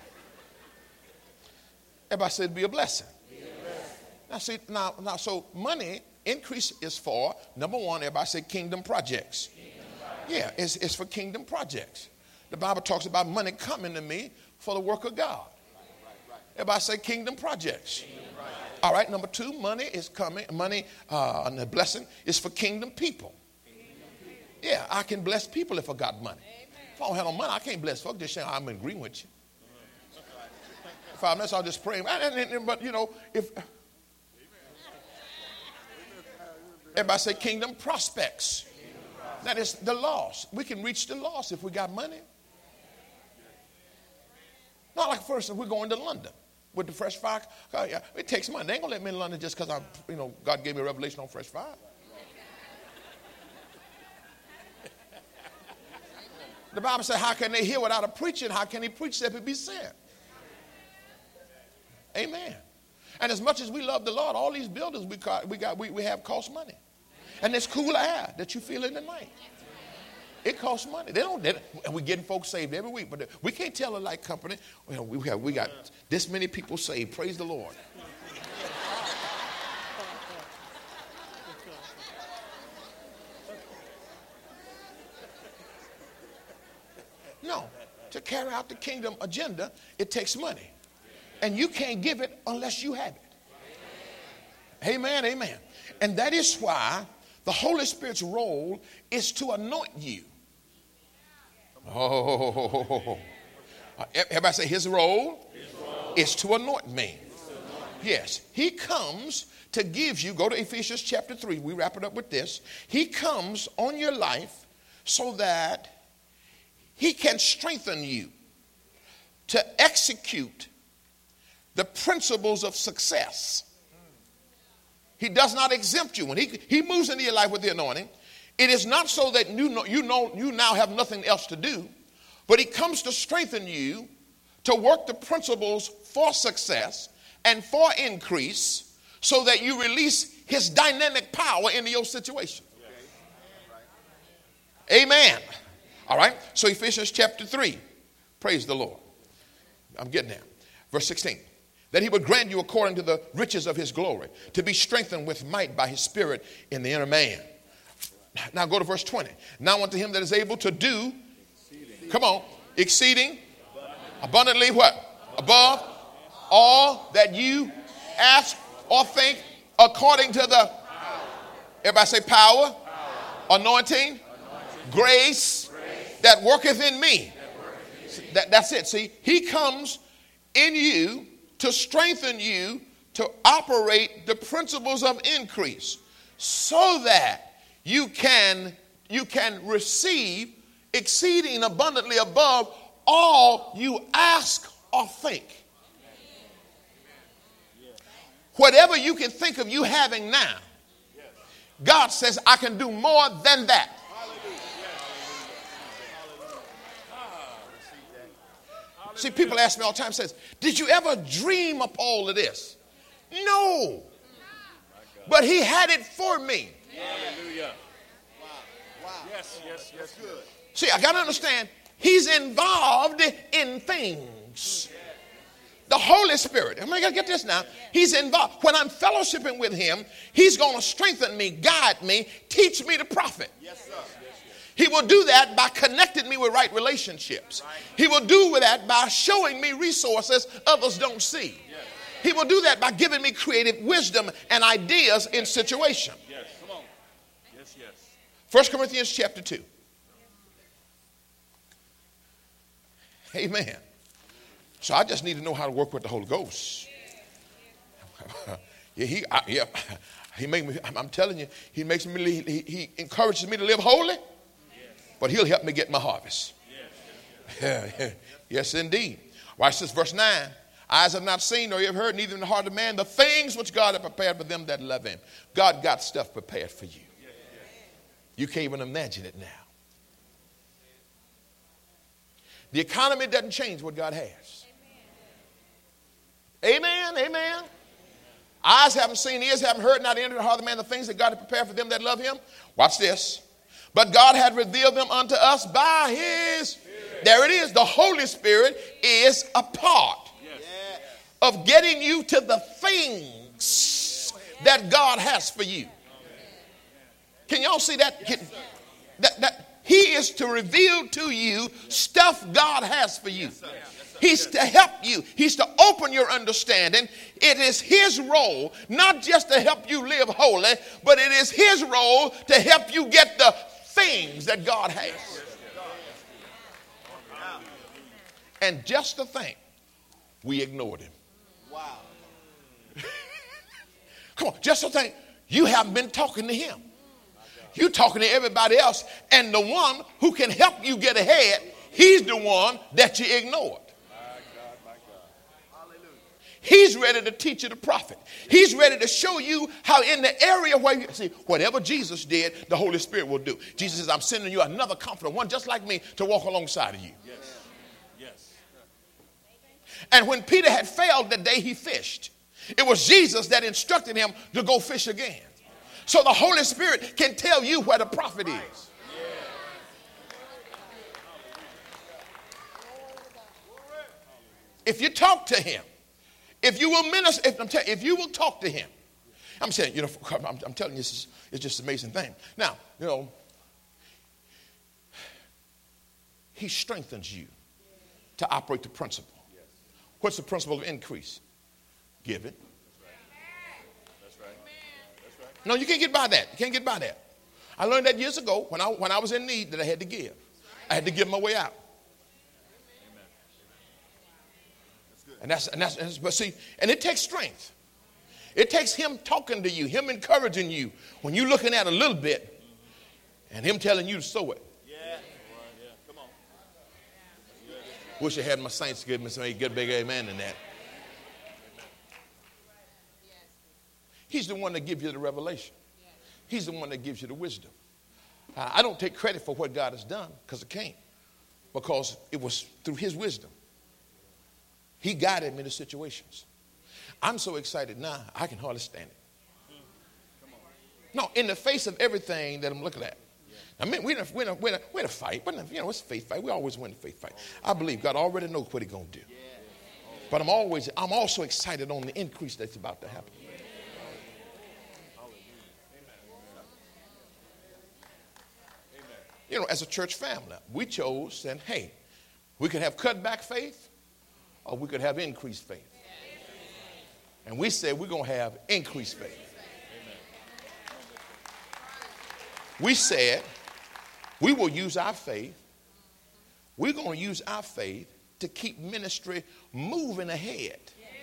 everybody said, be a blessing. Now, see, now, so money increase is for, number one, everybody say kingdom projects. Yeah, it's for kingdom projects. The Bible talks about money coming to me for the work of God. Everybody say kingdom projects. All right, number two, money is coming. Money and the blessing is for kingdom people. Yeah, I can bless people if I got money. If I don't have no money, I can't bless folks. Just saying I'm in agreement with you. 5 minutes, I'll just pray. But, you know, if everybody say kingdom prospects. That is the lost. We can reach the lost if we got money. Not like first if we're going to London with the fresh fire. It takes money. They ain't gonna let me in London just because God gave me a revelation on fresh fire. The Bible says, how can they hear without a preacher? How can he preach except it be sent? Amen. And as much as we love the Lord, all these buildings we have cost money. And it's cool air that you feel in the night. It costs money. We're getting folks saved every week, but we can't tell a light company. Well, we got this many people saved. Praise the Lord. No, to carry out the kingdom agenda, it takes money. And you can't give it unless you have it. Amen, amen. And that is why the Holy Spirit's role is to anoint you. Oh, everybody say his role is to anoint me. Yes, he comes to give you, go to Ephesians chapter 3, we wrap it up with this. He comes on your life so that he can strengthen you to execute the principles of success. He does not exempt you. When he moves into your life with the anointing, it is not so that you now have nothing else to do, but he comes to strengthen you to work the principles for success and for increase so that you release his dynamic power into your situation. Amen. All right. So Ephesians chapter 3. Praise the Lord. I'm getting there. Verse 16. That he would grant you according to the riches of his glory, to be strengthened with might by his Spirit in the inner man. Now go to verse 20. Now unto him that is able to do, exceeding abundantly what? Above all that you ask or think, according to the, everybody say power, anointing, grace that worketh in me. That's it. See, he comes in you to strengthen you to operate the principles of increase so that you can receive exceeding abundantly above all you ask or think. Whatever you can think of you having now, God says, I can do more than that. See, people ask me all the time, says, did you ever dream up all of this? No. But he had it for me. Hallelujah. Yes, good. See, I got to understand, he's involved in things. The Holy Spirit. I got to get this now. He's involved. When I'm fellowshipping with him, he's going to strengthen me, guide me, teach me to profit. Yes, sir. He will do that by connecting me with right relationships. He will do that by showing me resources others don't see. He will do that by giving me creative wisdom and ideas in situation. Yes, come on. Yes. 1 Corinthians chapter 2. Amen. So I just need to know how to work with the Holy Ghost. He make me. I'm telling you, he makes me. He encourages me to live holy, but he'll help me get my harvest. Yes, indeed. Watch this, verse 9. Eyes have not seen nor ear heard, neither in the heart of man, the things which God hath prepared for them that love him. God got stuff prepared for you. You can't even imagine it now. The economy doesn't change what God has. Amen, amen. Eyes haven't seen, ears haven't heard, not entered the heart of man, the things that God hath prepared for them that love him. Watch this. But God had revealed them unto us by his Spirit. There it is. The Holy Spirit is a part of getting you to the things that God has for you. Can y'all see that? That he is to reveal to you stuff God has for you. He's to help you. He's to open your understanding. It is his role, not just to help you live holy, but it is his role to help you get the things that God has. And just to think, we ignored him. Wow. Come on, just to think, you haven't been talking to him. You're talking to everybody else, and the one who can help you get ahead, he's the one that you ignored. He's ready to teach you the prophet. He's ready to show you how in the area where you see, whatever Jesus did, the Holy Spirit will do. Jesus says, I'm sending you another comforter, one just like me, to walk alongside of you. Yes. And when Peter had failed the day he fished, it was Jesus that instructed him to go fish again. So the Holy Spirit can tell you where the prophet is. If you talk to him, if you will minister, if you will talk to him, I'm saying, I'm telling you, it's just an amazing thing. Now, he strengthens you to operate the principle. What's the principle of increase? Give it. That's right. No, you can't get by that. You can't get by that. I learned that years ago when I was in need that I had to give. I had to give my way out. And it takes strength. It takes him talking to you, him encouraging you when you're looking at a little bit and him telling you to sow it. Come on. Wish I had my saints give me some good big amen in that. He's the one that gives you the revelation. He's the one that gives you the wisdom. I don't take credit for what God has done because I can't. Because it was through his wisdom. He guided me to situations. I'm so excited now, I can hardly stand it. No, in the face of everything that I'm looking at. I mean, we're in a fight, but it's a faith fight. We always win the faith fight. I believe God already knows what he's going to do. But I'm also excited on the increase that's about to happen. As a church family, we chose and hey, we could have cut back faith or we could have increased faith. And we said we're going to have increased faith. We said we will use our faith. We're going to use our faith to keep ministry moving ahead.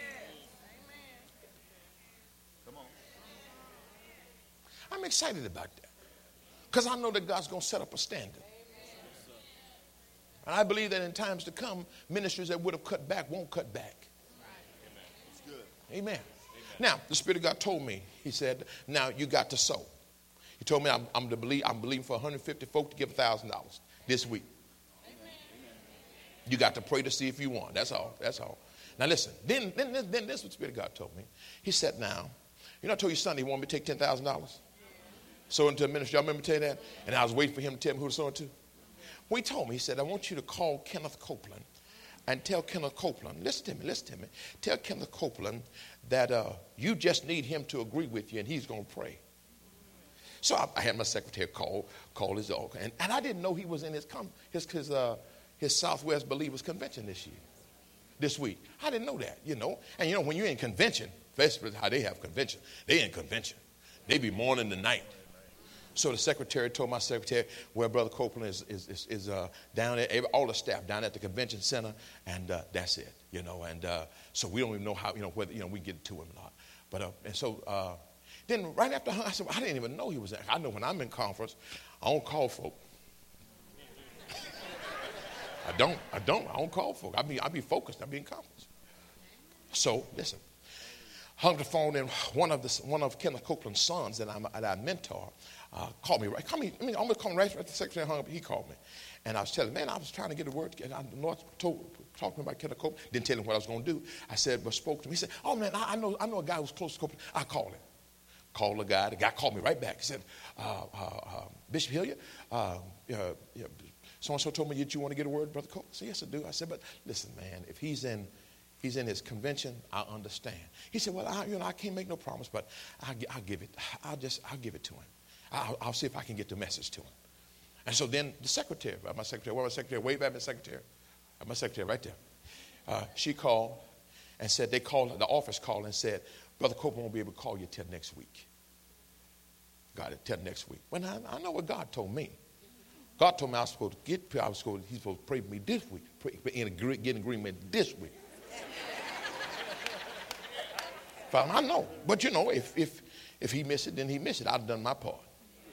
I'm excited about that because I know that God's going to set up a standard. And I believe that in times to come, ministries that would have cut back won't cut back. Amen. Now, the Spirit of God told me, he said, now you got to sow. He told me I'm believing for 150 folk to give $1,000 this week. You got to pray to see if you want. That's all. Now listen, then this is what the Spirit of God told me. He said, now, I told you Sunday he wanted me to take $10,000? Sow into the ministry. Y'all remember me tell you that? And I was waiting for him to tell me who to sow into. Well, he told me, he said, I want you to call Kenneth Copeland and tell Kenneth Copeland, listen to me. Tell Kenneth Copeland that you just need him to agree with you and he's going to pray. So I had my secretary call his dog. And I didn't know he was in his Southwest Believers Convention this week. I didn't know that, you know. And, you know, when you're in convention, especially how they have convention, they in convention. They be morning to night. So the secretary told my secretary, well, Brother Copeland is down there, all the staff down at the convention center, and that's it, you know. And so we don't even know how, you know, whether, you know, we get to him or not. But, and so then right after I said, well, I didn't even know he was there. I know when I'm in conference, I don't call folk. I don't call folk. I be focused. I be in conference. So listen, hung the phone, and one of Kenneth Copeland's sons that I mentor called me. Almost called me right after the secretary hung up. He called me, and I was telling him, man, I was trying to get a word. And the Lord talked to me about Kenneth Copeland. Didn't tell him what I was going to do. I said, but spoke to him. He said, oh man, I know a guy who's close to Copeland. I called him. Called the guy. The guy called me right back. He said, Bishop Hilliard, so-and-so told me that you want to get a word, Brother Copeland. I said, yes, I do. I said, but listen, man, if he's in his convention, I understand. He said, well, I can't make no promise, but I'll give it. I'll give it to him. I'll see if I can get the message to him. And so then the secretary, my secretary, wave at my secretary right there. She called and said, the office called and said, Brother Copeland won't be able to call you till next week. Got it, till next week. Well, I know what God told me. God told me he's supposed to pray for me this week, get agreement this week. I know, but you know, if he missed it, then he missed it. I've done my part.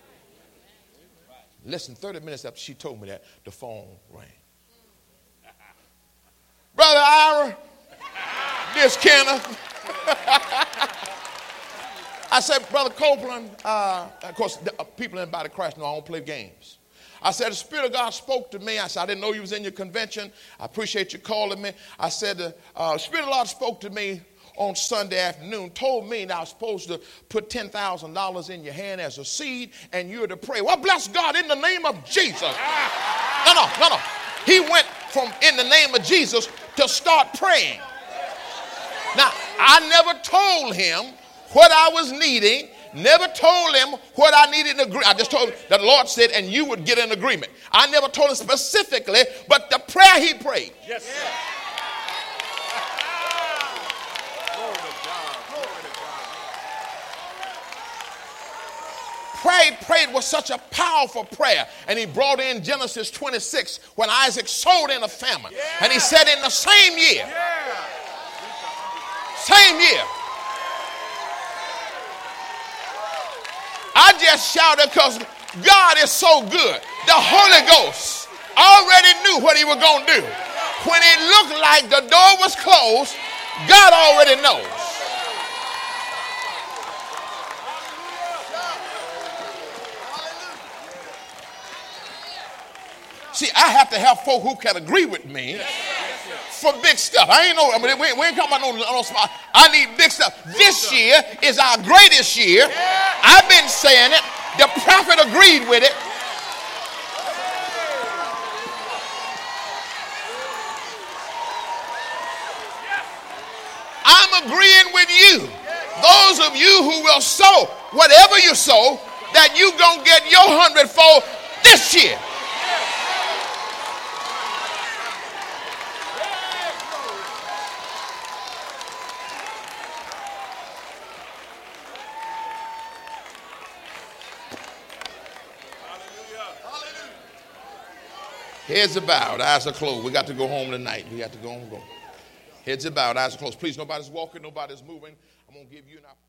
Less than 30 minutes after she told me that, the phone rang. Brother Ira, this Kenneth. I said, Brother Copeland, of course, people in the body of Christ know I don't play games. I said, the Spirit of God spoke to me. I said, I didn't know you was in your convention. I appreciate you calling me. I said, the Spirit of God spoke to me on Sunday afternoon, told me that I was supposed to put $10,000 in your hand as a seed, and you're to pray. Well, bless God in the name of Jesus. No. He went from in the name of Jesus to start praying. Now, I never told him what I was needing, never told him what I needed in agreement. I just told him that the Lord said, and you would get an agreement. I never told him specifically, but the prayer he prayed. Yes, sir. Prayed was such a powerful prayer. And he brought in Genesis 26 when Isaac sowed in a famine. Yeah. And he said in the same year, I just shouted because God is so good. The Holy Ghost already knew what he was going to do. When it looked like the door was closed, God already knows. See, I have to have folk who can agree with me for big stuff. We ain't talking about no small. I need big stuff. This year is our greatest year. I've been saying it. The prophet agreed with it. I'm agreeing with you. Those of you who will sow, whatever you sow, that you gonna get your 100-fold this year. Heads are bowed, eyes are closed. We got to go home tonight. We got to go home. Heads are bowed, eyes are closed. Please, nobody's walking, nobody's moving. I'm going to give you an opportunity.